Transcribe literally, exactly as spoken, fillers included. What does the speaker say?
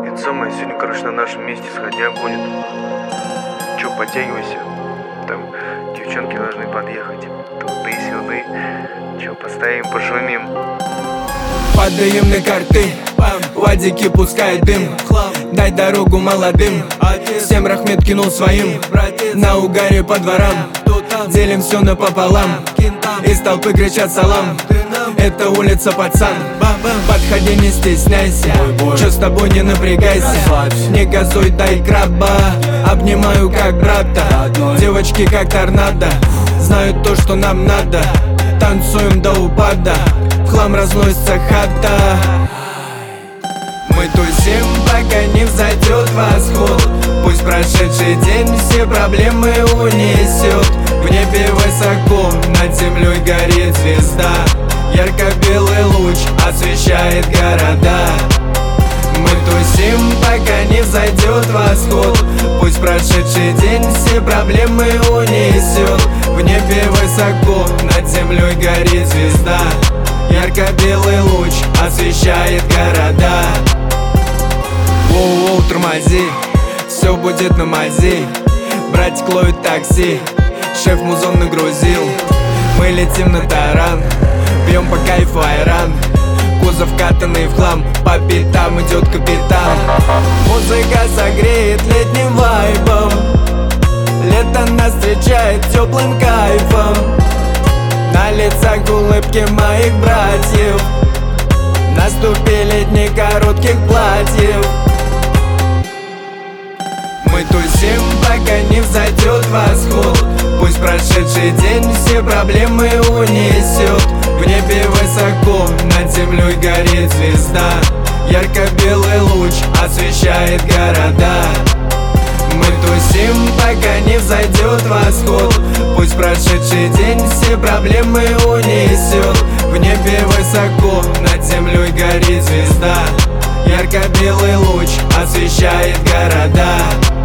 Это самое, сегодня, короче, на нашем месте сходня будет. Че, подтягивайся. Там девчонки должны подъехать. Туды-сюды. Че, постоим, пошумим. Падаем на карты, вадики пускает дым. Дай дорогу молодым, всем рахмет кинул своим. На угаре по дворам, делим все напополам. Из толпы кричат салам, это улица, пацан. Подходи, не стесняйся, чё с тобой, не напрягайся. Не газуй, дай краба, обнимаю как брата. Девочки как торнадо, знают то, что нам надо. Танцуем до упада, в хлам разносится хата. Мы тусим, пока не взойдет восход. Пусть прошедший день все проблемы унесет. В небе высоко, над землей горит звезда. Ярко-белый луч освещает города. Мы тусим, пока не взойдет восход. Пусть прошедший день все проблемы унесет. В небе высоко, над землей горит звезда. Ярко-белый луч освещает города. Воу-воу, тормози, все будет на мази. Братик ловит такси, шеф музон нагрузил. Мы летим на таран, пьем по кайфу айран. Кузов катанный в хлам, по пятам идет капитан. Музыка согреет летним вайбом. Лето нас встречает теплым кайфом. На лицах улыбки моих братьев. Наступили дни коротких платьев. Мы тусим, пока не взойдет восход. Пусть прошедший день все проблемы унесет. В небе высоко, над землей горит звезда. Ярко-белый луч освещает города. Мы тусим, пока не взойдет восход. Пусть прошедший день все проблемы унесет. В небе высоко, над землей горит звезда. Ярко-белый луч освещает города.